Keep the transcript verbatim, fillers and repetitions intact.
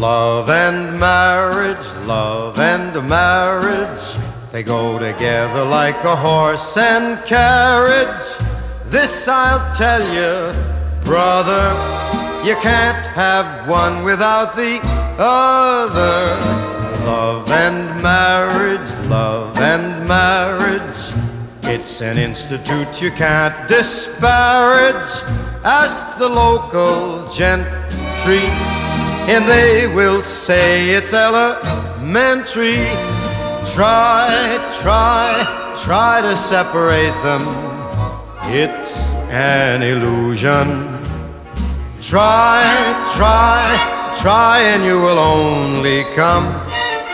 Love and marriage, love and marriage, they go together like a horse and carriage. This I'll tell you, brother, you can't have one without the other. Love and marriage, love and marriage, it's an institute you can't disparage. Ask the local gentry, and they will say it's elementary. Try, try, try to separate them, it's an illusion. Try, try, try, and you will only come